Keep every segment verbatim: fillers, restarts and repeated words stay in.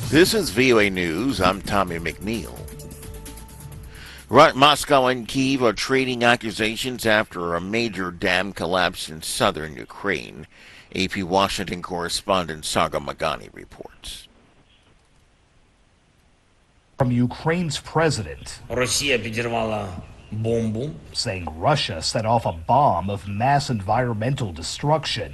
This is V O A News. I'm Tommy McNeil. Right, Moscow and Kyiv are trading accusations after a major dam collapse in southern Ukraine. A P Washington correspondent Sagar Meghani reports. From Ukraine's president, Россия підірвала бомбу, saying Russia set off a bomb of mass environmental destruction.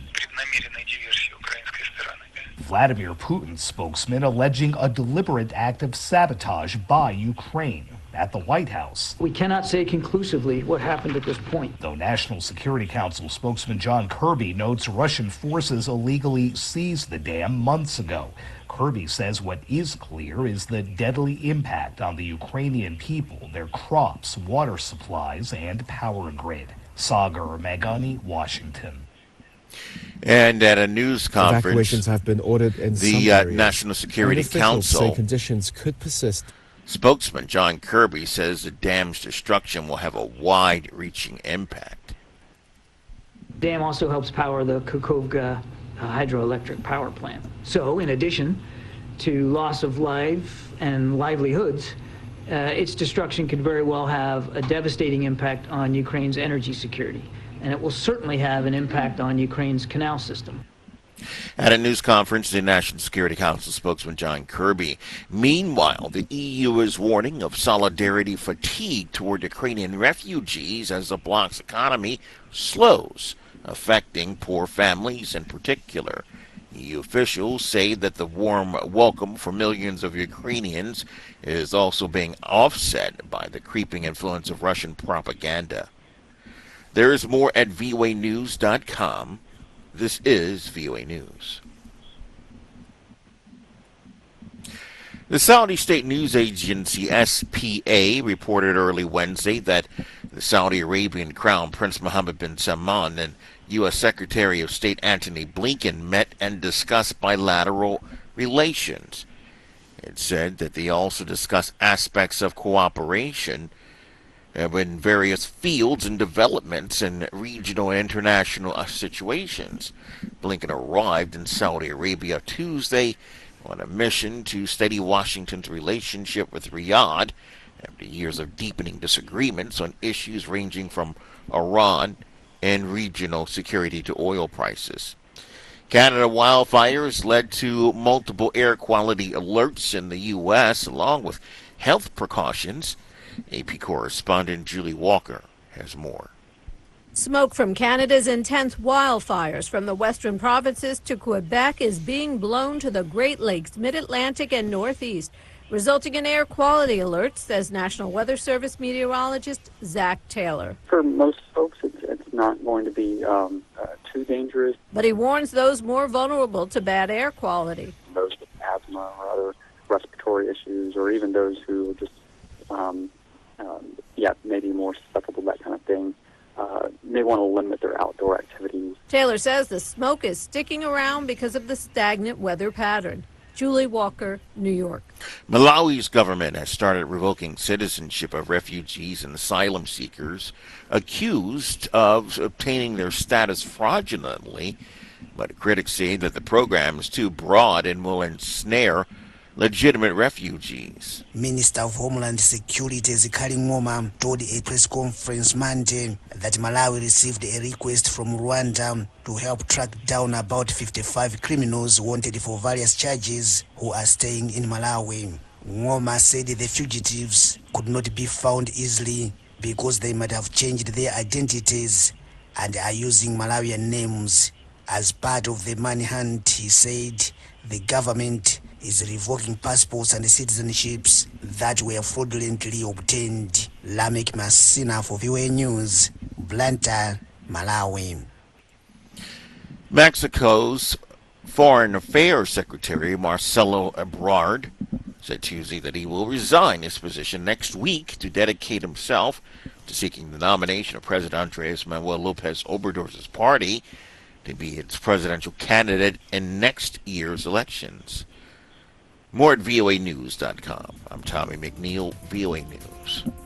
Vladimir Putin's spokesman alleging a deliberate act of sabotage by Ukraine at the White House. We cannot say conclusively what happened at this point. Though National Security Council spokesman John Kirby notes Russian forces illegally seized the dam months ago. Kirby says what is clear is the deadly impact on the Ukrainian people, their crops, water supplies, and power grid. Sagar Meghani, Washington. And at a news conference, evacuations have been ordered in the some uh, areas. National Security And officials Council say conditions could persist. Spokesman John Kirby says the dam's destruction will have a wide-reaching impact. Dam also helps power the Kakhovka hydroelectric power plant. So, in addition to loss of life and livelihoods, uh, its destruction could very well have a devastating impact on Ukraine's energy security. And it will certainly have an impact on Ukraine's canal system. At a news conference, the National Security Council spokesman John Kirby. Meanwhile, the E U is warning of solidarity fatigue toward Ukrainian refugees as the bloc's economy slows, affecting poor families in particular. E U officials say that the warm welcome for millions of Ukrainians is also being offset by the creeping influence of Russian propaganda. There is more at V O A news dot com. This is V O A News. The Saudi state news agency S P A reported early Wednesday that the Saudi Arabian Crown Prince Mohammed bin Salman and U S Secretary of State Antony Blinken met and discussed bilateral relations. It said that they also discussed aspects of cooperation in various fields and developments in regional and international situations. Blinken arrived in Saudi Arabia Tuesday on a mission to steady Washington's relationship with Riyadh after years of deepening disagreements on issues ranging from Iran and regional security to oil prices. Canada wildfires led to multiple air quality alerts in the U S, along with health precautions. A P correspondent Julie Walker has more. Smoke from Canada's intense wildfires from the western provinces to Quebec is being blown to the Great Lakes, Mid-Atlantic, and Northeast, resulting in air quality alerts, says National Weather Service meteorologist Zach Taylor. For most folks, it's, it's not going to be um, uh, too dangerous. But he warns those more vulnerable to bad air quality. Those with asthma or other respiratory issues, or even those who are just um, Um, yeah, maybe more susceptible to that kind of thing, uh, may want to limit their outdoor activities. Taylor says the smoke is sticking around because of the stagnant weather pattern. Julie Walker, New York. Malawi's government has started revoking citizenship of refugees and asylum seekers accused of obtaining their status fraudulently, but critics say that the program is too broad and will ensnare legitimate refugees. Minister of Homeland Security Zikali Ngoma told a press conference Monday that Malawi received a request from Rwanda to help track down about fifty-five criminals wanted for various charges who are staying in Malawi. Ngoma said the fugitives could not be found easily because they might have changed their identities and are using Malawian names. As part of the manhunt, he said the government is revoking passports and citizenships that were fraudulently obtained. Lamek Masina for V O A News, Blantyre, Malawi. Mexico's Foreign Affairs Secretary Marcelo Ebrard said Tuesday that he will resign his position next week to dedicate himself to seeking the nomination of President Andres Manuel Lopez Obrador's party to be its presidential candidate in next year's elections. More at V O A news dot com. I'm Tommy McNeil, V O A News.